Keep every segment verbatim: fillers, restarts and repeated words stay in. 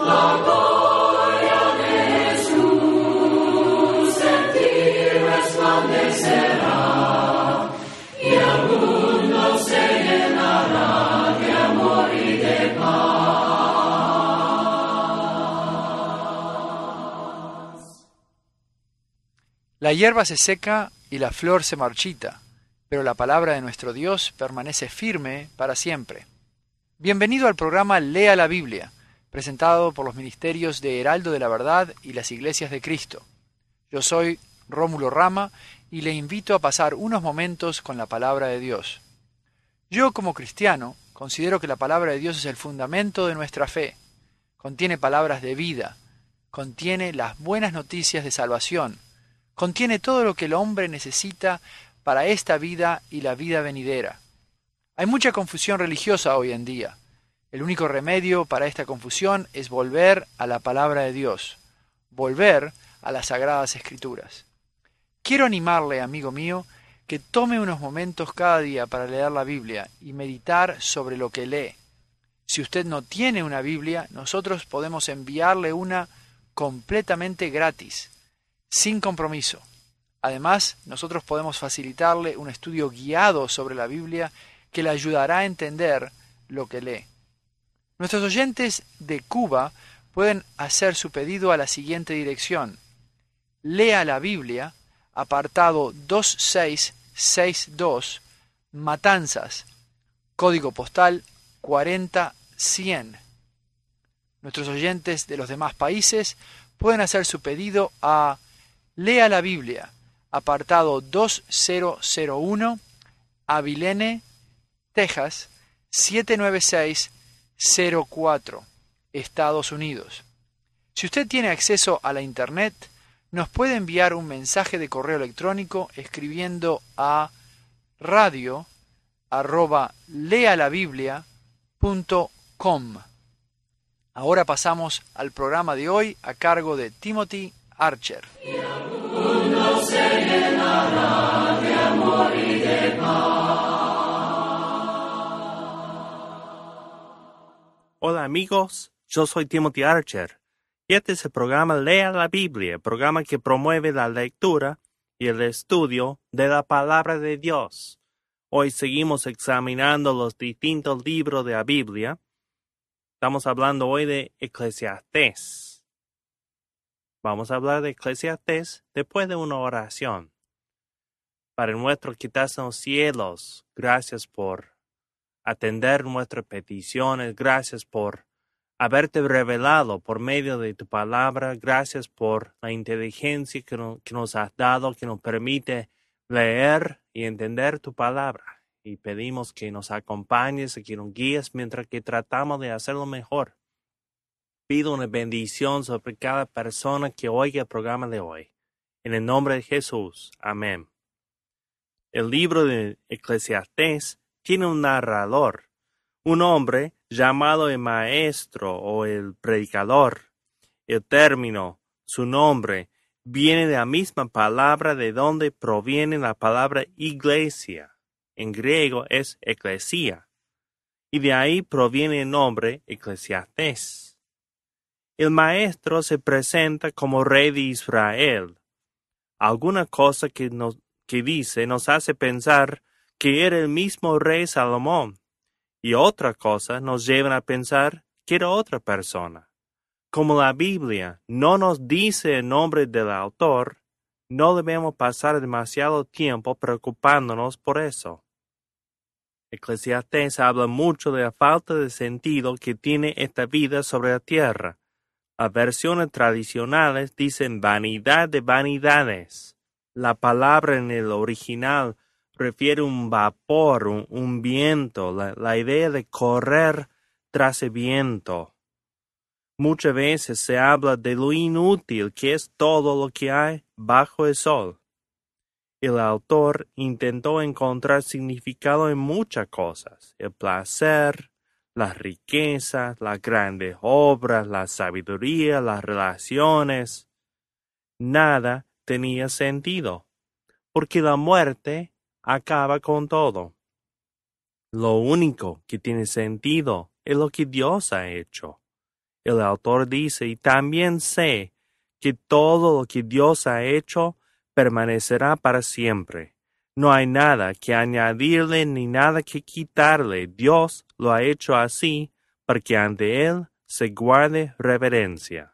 La hierba se seca y la flor se marchita, pero la palabra de nuestro Dios permanece firme para siempre. Bienvenido al programa Lea la Biblia, presentado por los ministerios de Heraldo de la Verdad y las Iglesias de Cristo. Yo soy Rómulo Rama y le invito a pasar unos momentos con la palabra de Dios. Yo, como cristiano, considero que la palabra de Dios es el fundamento de nuestra fe. Contiene palabras de vida, contiene las buenas noticias de salvación, contiene todo lo que el hombre necesita para esta vida y la vida venidera. Hay mucha confusión religiosa hoy en día. El único remedio para esta confusión es volver a la palabra de Dios, volver a las Sagradas Escrituras. Quiero animarle, amigo mío, que tome unos momentos cada día para leer la Biblia y meditar sobre lo que lee. Si usted no tiene una Biblia, nosotros podemos enviarle una completamente gratis, sin compromiso. Además, nosotros podemos facilitarle un estudio guiado sobre la Biblia que le ayudará a entender lo que lee. Nuestros oyentes de Cuba pueden hacer su pedido a la siguiente dirección: Lea la Biblia, apartado dos seis seis dos, Matanzas, código postal cuarenta cien. Nuestros oyentes de los demás países pueden hacer su pedido a Lea la Biblia, apartado dos cero cero uno, Abilene, Texas, siete nueve seis cero cuatro, Estados Unidos. Si usted tiene acceso a la Internet, nos puede enviar un mensaje de correo electrónico escribiendo a radio arroba lealabiblia punto com. Ahora pasamos al programa de hoy a cargo de Timothy Archer. Hola amigos, yo soy Timothy Archer y este es el programa Lea la Biblia, el programa que promueve la lectura y el estudio de la palabra de Dios. Hoy seguimos examinando los distintos libros de la Biblia. Estamos hablando hoy de Eclesiastés. Vamos a hablar de Eclesiastés después de una oración. Padre nuestro que estás en los cielos, gracias por atender nuestras peticiones, gracias por haberte revelado por medio de tu palabra, gracias por la inteligencia que, no, que nos has dado, que nos permite leer y entender tu palabra. Y pedimos que nos acompañes y que nos guíes mientras que tratamos de hacerlo mejor. Pido una bendición sobre cada persona que oiga el programa de hoy. En el nombre de Jesús. Amén. El libro de Eclesiastés tiene un narrador, un hombre llamado el maestro o el predicador. El término, su nombre, viene de la misma palabra de donde proviene la palabra iglesia. En griego es eclesia. Y de ahí proviene el nombre Eclesiastés. El maestro se presenta como rey de Israel. Alguna cosa que, nos, que dice nos hace pensar que era el mismo rey Salomón, y otra cosa nos lleva a pensar que era otra persona. Como la Biblia no nos dice el nombre del autor, no debemos pasar demasiado tiempo preocupándonos por eso. Eclesiastés habla mucho de la falta de sentido que tiene esta vida sobre la tierra. Las versiones tradicionales dicen vanidad de vanidades. La palabra en el original refiere un vapor, un, un viento, la, la idea de correr tras el viento. Muchas veces se habla de lo inútil que es todo lo que hay bajo el sol. El autor intentó encontrar significado en muchas cosas: el placer, las riquezas, las grandes obras, la sabiduría, las relaciones. Nada tenía sentido, porque la muerte acaba con todo. Lo único que tiene sentido es lo que Dios ha hecho. El autor dice, y también sé que todo lo que Dios ha hecho permanecerá para siempre. No hay nada que añadirle ni nada que quitarle. Dios lo ha hecho así para que ante Él se guarde reverencia.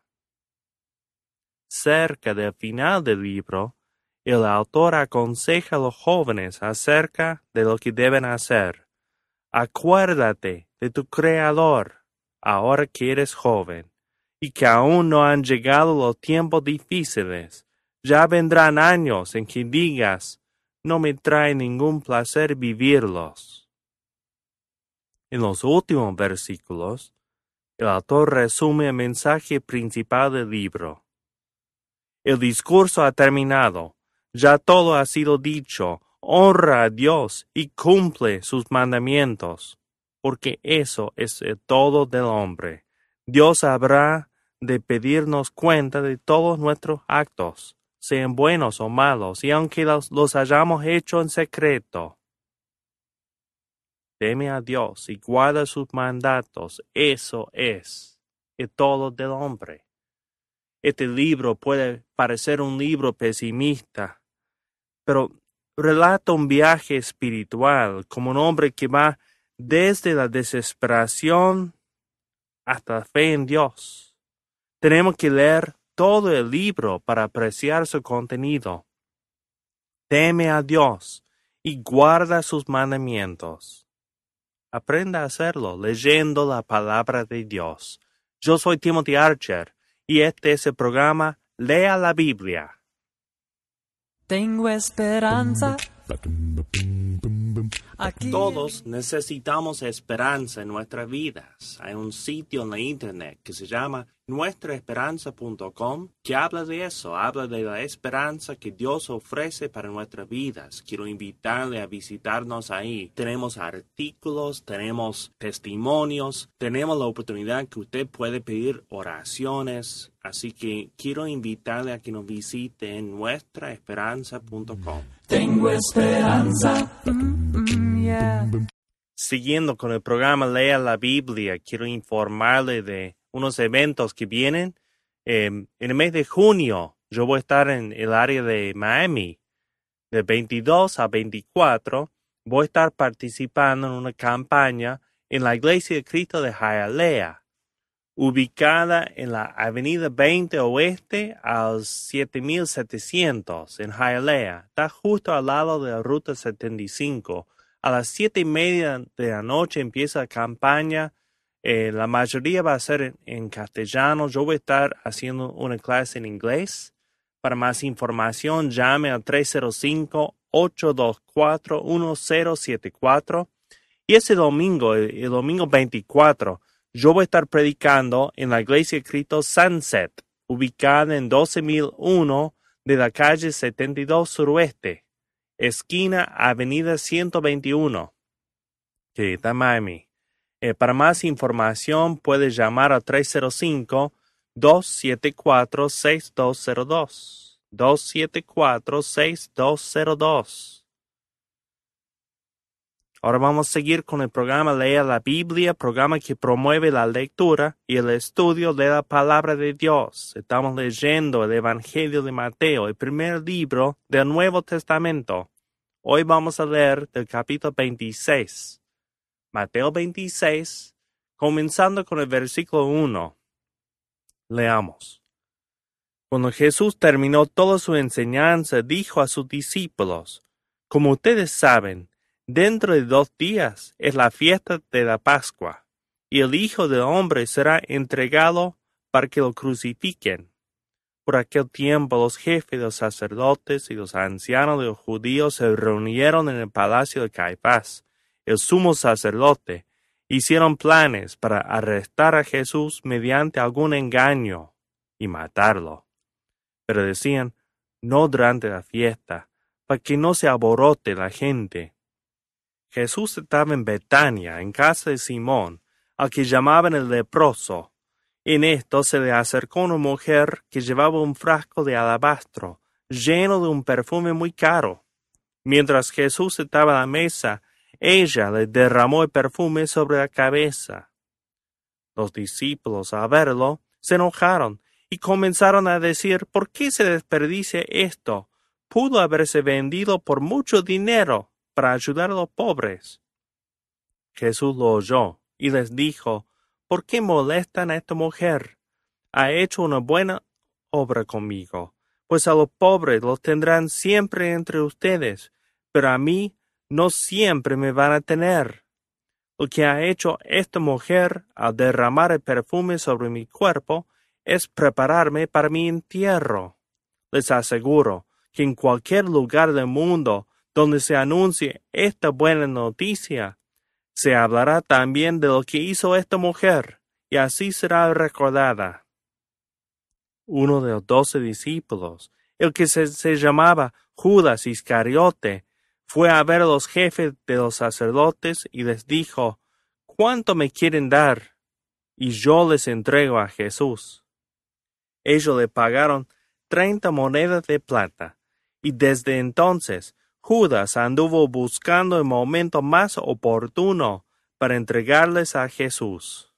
Cerca del final del libro, el autor aconseja a los jóvenes acerca de lo que deben hacer. Acuérdate de tu Creador, ahora que eres joven, y que aún no han llegado los tiempos difíciles. Ya vendrán años en que digas, no me trae ningún placer vivirlos. En los últimos versículos, el autor resume el mensaje principal del libro. El discurso ha terminado, ya todo ha sido dicho, honra a Dios y cumple sus mandamientos, porque eso es el todo del hombre. Dios habrá de pedirnos cuenta de todos nuestros actos, sean buenos o malos, y aunque los, los hayamos hecho en secreto. Teme a Dios y guarda sus mandatos, eso es el todo del hombre. Este libro puede parecer un libro pesimista, pero relata un viaje espiritual como un hombre que va desde la desesperación hasta la fe en Dios. Tenemos que leer todo el libro para apreciar su contenido. Teme a Dios y guarda sus mandamientos. Aprenda a hacerlo leyendo la palabra de Dios. Yo soy Timothy Archer y este es el programa Lea la Biblia. Tengo esperanza. Aquí. Todos necesitamos esperanza en nuestras vidas. Hay un sitio en la internet que se llama nuestra esperanza punto com que habla de eso, habla de la esperanza que Dios ofrece para nuestras vidas. Quiero invitarle a visitarnos ahí. Tenemos artículos, tenemos testimonios, tenemos la oportunidad que usted puede pedir oraciones. Así que quiero invitarle a que nos visite en nuestra esperanza punto com. Tengo esperanza. Mm, mm, yeah. Siguiendo con el programa Lea la Biblia, quiero informarle de unos eventos que vienen. Eh, en el mes de junio, yo voy a estar en el área de Miami. De veintidós a veinticuatro, voy a estar participando en una campaña en la Iglesia de Cristo de Hialeah, ubicada en la Avenida veinte Oeste al siete mil setecientos en Hialeah. Está justo al lado de la Ruta setenta y cinco. A las siete y media de la noche empieza la campaña. Eh, la mayoría va a ser en, en castellano. Yo voy a estar haciendo una clase en inglés. Para más información, llame al tres cero cinco, ocho dos cuatro, uno cero siete cuatro. Y ese domingo, el, el domingo veinticuatro, yo voy a estar predicando en la Iglesia de Cristo Sunset, ubicada en doce mil uno de la calle setenta y dos Suroeste, esquina Avenida ciento veintiuno, que está en Miami. Eh, para más información, puede llamar al tres cero cinco, dos siete cuatro, seis dos cero dos. dos siete cuatro, seis dos cero dos. Ahora vamos a seguir con el programa Lea la Biblia, programa que promueve la lectura y el estudio de la palabra de Dios. Estamos leyendo el Evangelio de Mateo, el primer libro del Nuevo Testamento. Hoy vamos a leer del capítulo veintiséis. Mateo veintiséis, comenzando con el versículo uno. Leamos. Cuando Jesús terminó toda su enseñanza, dijo a sus discípulos, como ustedes saben, dentro de dos días es la fiesta de la Pascua, y el Hijo del Hombre será entregado para que lo crucifiquen. Por aquel tiempo los jefes de los sacerdotes y los ancianos de los judíos se reunieron en el palacio de Caifás, el sumo sacerdote. Hicieron planes para arrestar a Jesús mediante algún engaño y matarlo. Pero decían, no durante la fiesta, para que no se alborote la gente. Jesús estaba en Betania, en casa de Simón, al que llamaban el leproso. En esto se le acercó una mujer que llevaba un frasco de alabastro, lleno de un perfume muy caro. Mientras Jesús estaba a la mesa, ella le derramó el perfume sobre la cabeza. Los discípulos, al verlo, se enojaron y comenzaron a decir, ¿por qué se desperdicia esto? Pudo haberse vendido por mucho dinero para ayudar a los pobres. Jesús lo oyó y les dijo, ¿por qué molestan a esta mujer? Ha hecho una buena obra conmigo, pues a los pobres los tendrán siempre entre ustedes, pero a mí no siempre me van a tener. Lo que ha hecho esta mujer al derramar el perfume sobre mi cuerpo es prepararme para mi entierro. Les aseguro que en cualquier lugar del mundo donde se anuncie esta buena noticia, se hablará también de lo que hizo esta mujer, y así será recordada. Uno de los doce discípulos, el que se, se llamaba Judas Iscariote, fue a ver a los jefes de los sacerdotes y les dijo, ¿cuánto me quieren dar? Y yo les entrego a Jesús. Ellos le pagaron treinta monedas de plata, y desde entonces Judas anduvo buscando el momento más oportuno para entregarles a Jesús.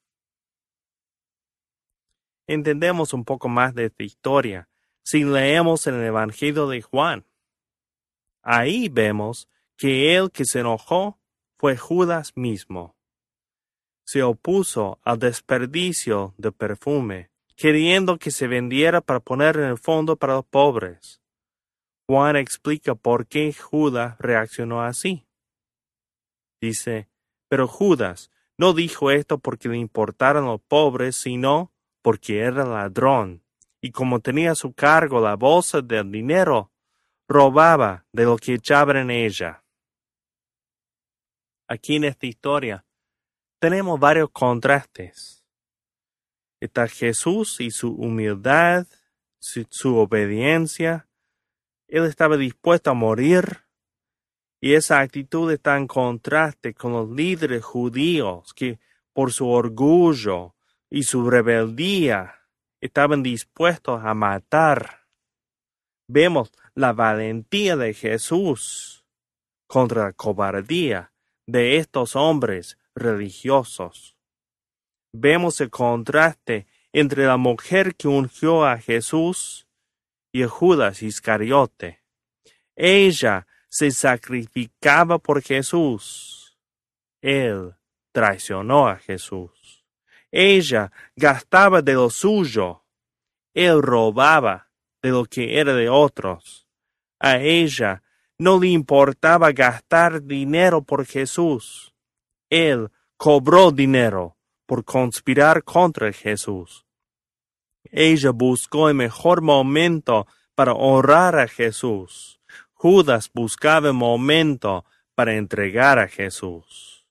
Entendemos un poco más de esta historia si leemos en el Evangelio de Juan. Ahí vemos que el que se enojó fue Judas mismo. Se opuso al desperdicio de perfume, queriendo que se vendiera para poner en el fondo para los pobres. Juan explica por qué Judas reaccionó así. Dice, pero Judas no dijo esto porque le importaran los pobres, sino porque era ladrón, y como tenía a su cargo la bolsa del dinero, robaba de lo que echaban en ella. Aquí en esta historia tenemos varios contrastes. Está Jesús y su humildad, su, su obediencia. Él estaba dispuesto a morir, y esa actitud está en contraste con los líderes judíos que, por su orgullo y su rebeldía, estaban dispuestos a matar. Vemos la valentía de Jesús contra la cobardía de estos hombres religiosos. Vemos el contraste entre la mujer que ungió a Jesús y Judas Iscariote. Ella se sacrificaba por Jesús. Él traicionó a Jesús. Ella gastaba de lo suyo. Él robaba de lo que era de otros. A ella no le importaba gastar dinero por Jesús. Él cobró dinero por conspirar contra Jesús. Ella buscó el mejor momento para honrar a Jesús. Judas buscaba el momento para entregar a Jesús.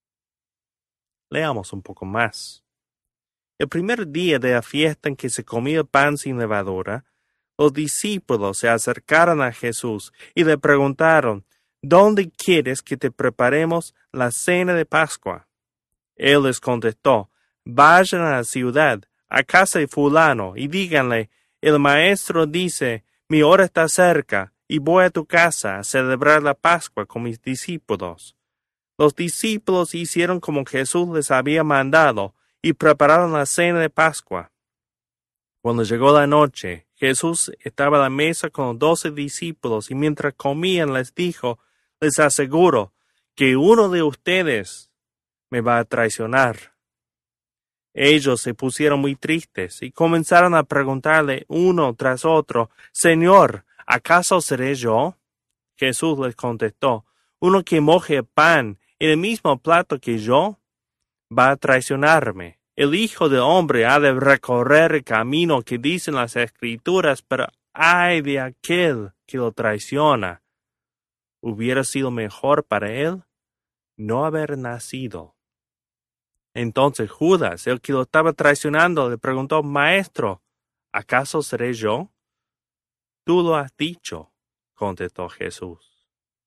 Leamos un poco más. El primer día de la fiesta en que se comía pan sin levadura, los discípulos se acercaron a Jesús y le preguntaron, ¿dónde quieres que te preparemos la cena de Pascua? Él les contestó, vayan a la ciudad, a casa de fulano, y díganle, el maestro dice, mi hora está cerca, y voy a tu casa a celebrar la Pascua con mis discípulos. Los discípulos hicieron como Jesús les había mandado, y prepararon la cena de Pascua. Cuando llegó la noche, Jesús estaba a la mesa con los doce discípulos, y mientras comían les dijo, les aseguro que uno de ustedes me va a traicionar. Ellos se pusieron muy tristes y comenzaron a preguntarle uno tras otro, Señor, ¿acaso seré yo? Jesús les contestó, uno que moje pan en el mismo plato que yo, va a traicionarme. El Hijo del Hombre ha de recorrer el camino que dicen las Escrituras, pero ay de aquel que lo traiciona. ¿Hubiera sido mejor para él no haber nacido? Entonces Judas, el que lo estaba traicionando, le preguntó, Maestro, ¿acaso seré yo? Tú lo has dicho, contestó Jesús.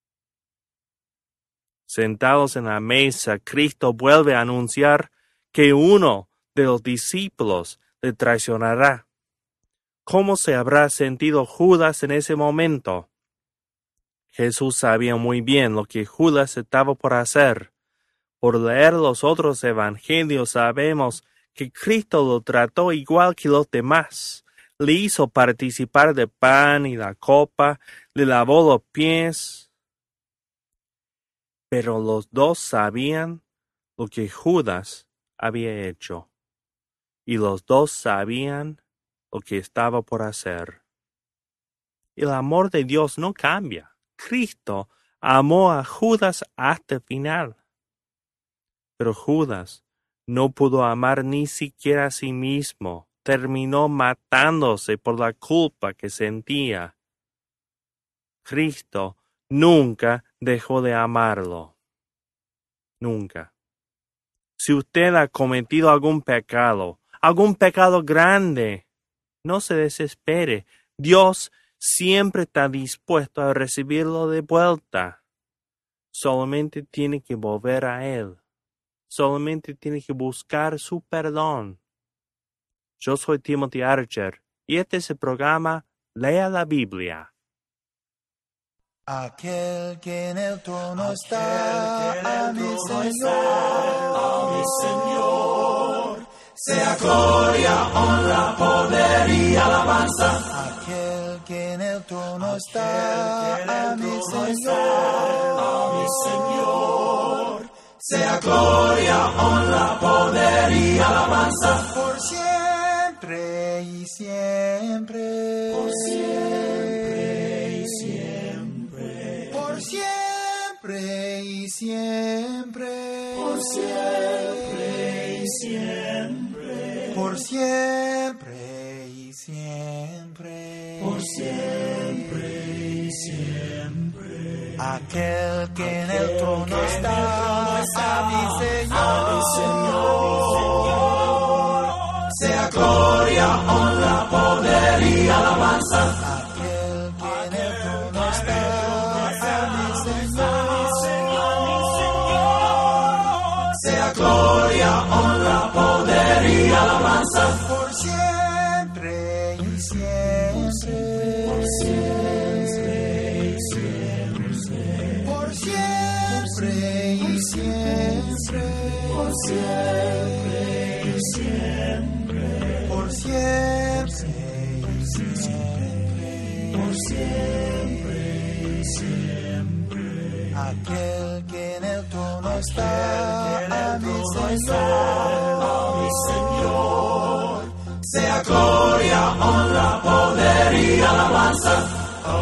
Sentados en la mesa, Cristo vuelve a anunciar que uno de los discípulos le traicionará. ¿Cómo se habrá sentido Judas en ese momento? Jesús sabía muy bien lo que Judas estaba por hacer. Por leer los otros evangelios sabemos que Cristo lo trató igual que los demás. Le hizo participar del pan y la copa, le lavó los pies. Pero los dos sabían lo que Judas había hecho, y los dos sabían lo que estaba por hacer. El amor de Dios no cambia. Cristo amó a Judas hasta el final. Pero Judas no pudo amar ni siquiera a sí mismo. Terminó matándose por la culpa que sentía. Cristo nunca dejó de amarlo. Nunca. Si usted ha cometido algún pecado, algún pecado grande, no se desespere. Dios siempre está dispuesto a recibirlo de vuelta. Solamente tiene que volver a Él. Solamente tiene que buscar su perdón. Yo soy Timothy Archer y este es el programa Lea la Biblia. Aquel que en el trono está, a mi Señor, a mi Señor, sea gloria, honra, poder y alabanza. Aquel que en el trono está, a mi Señor, a mi Señor, sea gloria, honra, poder y alabanza. Por siempre y siempre, por siempre y siempre, por siempre y siempre, por siempre y siempre, por siempre y siempre, por siempre y siempre. Aquel que en el trono está, a mi Señor, sea gloria, honra, poder y alabanza. Aquel que en el trono está, a mi Señor, sea gloria, honra, poder y alabanza. Por siempre y siempre, por siempre y siempre, por siempre y siempre, por siempre y siempre, por siempre y siempre, por siempre y siempre. Aquel que en el trono está, a mi Señor, a mi Señor, sea gloria, honra, poder y alabanza.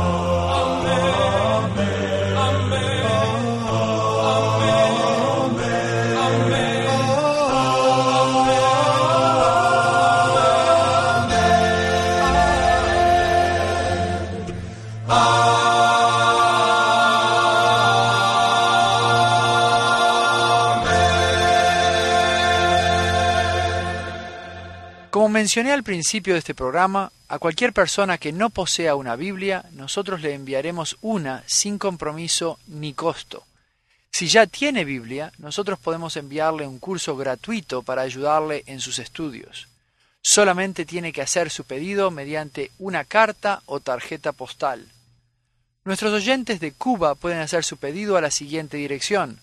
Como mencioné al principio de este programa, a cualquier persona que no posea una Biblia, nosotros le enviaremos una sin compromiso ni costo. Si ya tiene Biblia, nosotros podemos enviarle un curso gratuito para ayudarle en sus estudios. Solamente tiene que hacer su pedido mediante una carta o tarjeta postal. Nuestros oyentes de Cuba pueden hacer su pedido a la siguiente dirección: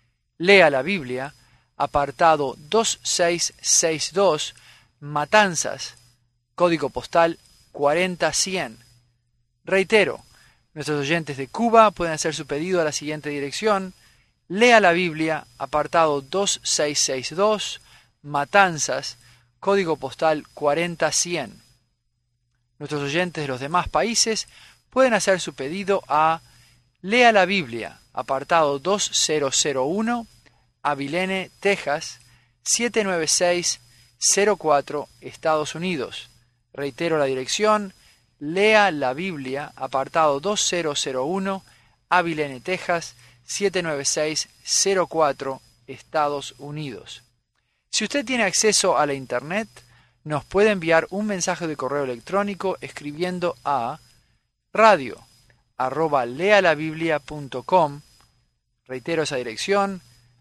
Lea la Biblia, apartado dos seis seis dos, Matanzas, código postal cuarenta cien. Reitero, nuestros oyentes de Cuba pueden hacer su pedido a la siguiente dirección: Lea la Biblia, apartado dos seis seis dos, Matanzas, código postal cuarenta cien. Nuestros oyentes de los demás países pueden hacer su pedido a Lea la Biblia, apartado dos mil uno, Abilene, Texas, siete nueve seis cero cuatro, Estados Unidos. Reitero la dirección: Lea la Biblia, apartado dos mil uno, Abilene, Texas, siete nueve seis cero cuatro, Estados Unidos. Si usted tiene acceso a la Internet, nos puede enviar un mensaje de correo electrónico escribiendo a radio arroba lealabiblia punto com. Reitero esa dirección: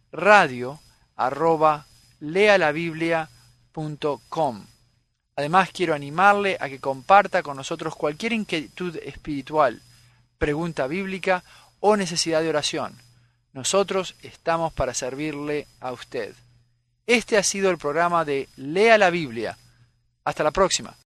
radio arroba lealabiblia punto com. Además, quiero animarle a que comparta con nosotros cualquier inquietud espiritual, pregunta bíblica o necesidad de oración. Nosotros estamos para servirle a usted. Este ha sido el programa de Lea la Biblia. Hasta la próxima.